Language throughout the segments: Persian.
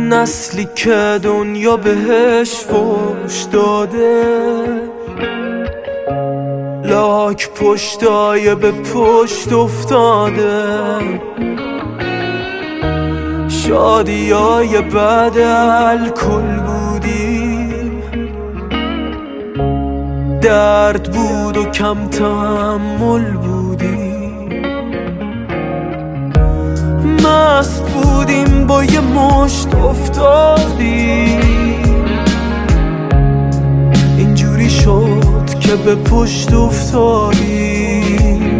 نسلی که دنیا بهش فوش داده، لاک پشتای به پشت افتاده، شادیای بعد الکل بودیم، درد بود و کم تحمل بودیم، مست بودیم با یه مشت افتادیم، اینجوری شد که به پشت افتادیم،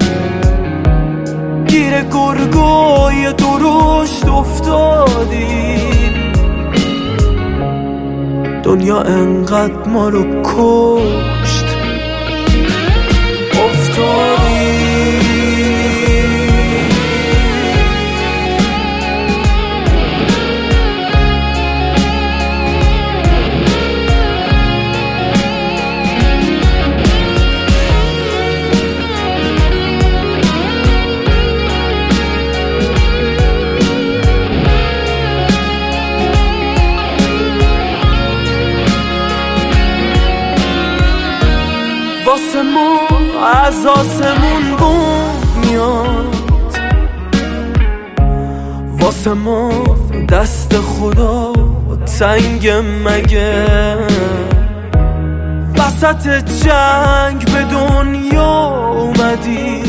گیر گرگای درشت افتادیم، دنیا انقدر ما رو کشت افتادیم. واسه ما از آسمون بوم میاد، واسه ما دست خدا تنگ مگه، وسط جنگ به دنیا اومدی،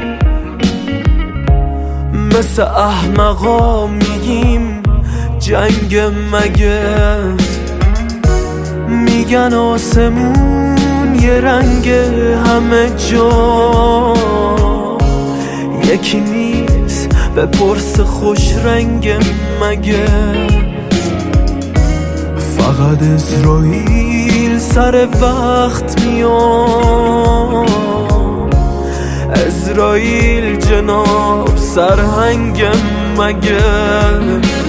مثل احمقا میگیم جنگ مگه، میگن آسمون یه رنگ همه جا، یکی نیست بپرس خوش رنگ مگه، فقط اسرائیل سر وقت میاد، اسرائیل جناب سرهنگ مگه.